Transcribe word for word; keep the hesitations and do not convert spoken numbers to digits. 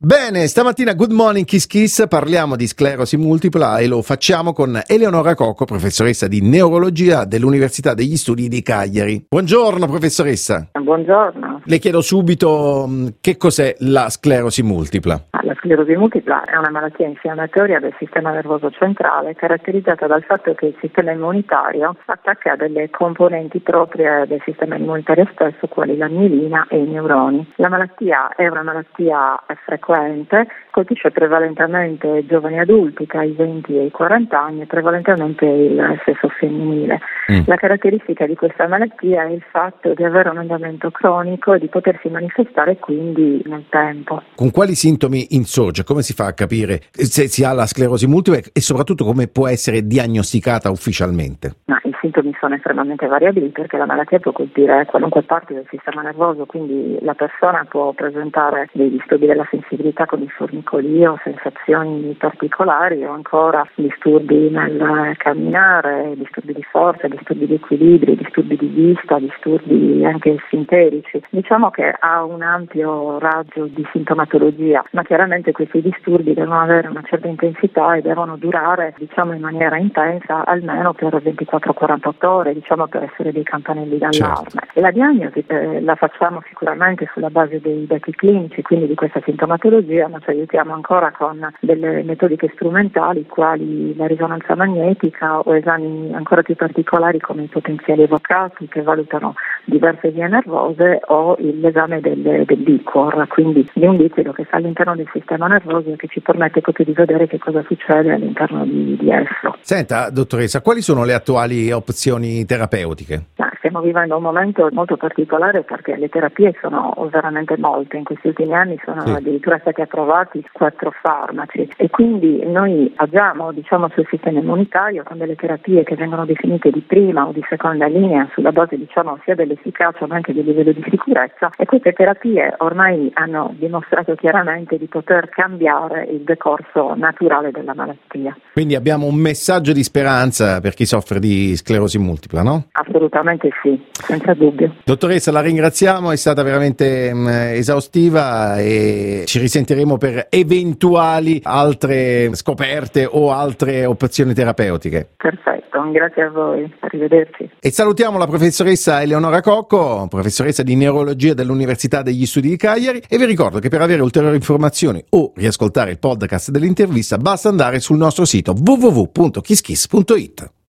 Bene, stamattina Good Morning Kiss Kiss parliamo di sclerosi multipla e lo facciamo con Eleonora Cocco, professoressa di neurologia dell'Università degli Studi di Cagliari. Buongiorno professoressa. Buongiorno. Le chiedo subito che cos'è la sclerosi multipla. La sclerosi multipla è una malattia infiammatoria del sistema nervoso centrale caratterizzata dal fatto che il sistema immunitario attacca delle componenti proprie del sistema immunitario stesso, quali la mielina e i neuroni. La malattia è una malattia frequente, colpisce prevalentemente giovani adulti tra i venti e i quaranta anni e prevalentemente il sesso femminile. Mm. La caratteristica di questa malattia è il fatto di avere un andamento cronico e di potersi manifestare quindi nel tempo. Con quali sintomi insorge? Come si fa a capire se si ha la sclerosi multipla e soprattutto come può essere diagnosticata ufficialmente? No, i sintomi sono estremamente variabili perché la malattia può colpire qualunque parte del sistema nervoso, quindi la persona può presentare dei disturbi della sensibilità con il formicolio, sensazioni particolari o ancora disturbi nel camminare, disturbi di forza, disturbi di equilibrio, disturbi di vista, disturbi anche sinterici. Diciamo che ha un ampio raggio di sintomatologia, ma chiaramente questi disturbi devono avere una certa intensità e devono durare, diciamo, in maniera intensa almeno per ventiquattro quarantotto ore, diciamo, per essere dei campanelli d'allarme. Certo. E la diagnosi eh, la facciamo sicuramente sulla base dei dati clinici, quindi di questa sintomatologia, ma ci aiutiamo ancora con delle metodiche strumentali quali la risonanza magnetica o esami ancora più particolari come i potenziali evocati che valutano diverse vie nervose o l'esame del, del liquor, quindi di un liquido che sta all'interno del sistema nervoso e che ci permette proprio di vedere che cosa succede all'interno di, di esso. Senta, dottoressa, quali sono le attuali opzioni terapeutiche? Ah, stiamo vivendo un momento molto particolare perché le terapie sono veramente molte. In questi ultimi anni sono sì. addirittura stati approvati quattro farmaci e quindi noi agiamo, diciamo, sul sistema immunitario con delle terapie che vengono definite di prima o di seconda linea sulla base, diciamo, sia dell'efficacia ma anche del livello di sicurezza, e queste terapie ormai hanno dimostrato chiaramente di poter cambiare il decorso naturale della malattia. Quindi abbiamo un messaggio di speranza per chi soffre di sclerosi multipla, no? Assolutamente sì, senza dubbio. Dottoressa, la ringraziamo, è stata veramente mh, esaustiva e ci risentiremo per eventuali altre scoperte o altre opzioni terapeutiche. Perfetto, grazie a voi, arrivederci. E salutiamo la professoressa Eleonora Cocco, professoressa di neurologia dell'Università degli Studi di Cagliari, e vi ricordo che per avere ulteriori informazioni o riascoltare il podcast dell'intervista basta andare sul nostro sito w w w punto kiss kiss punto it.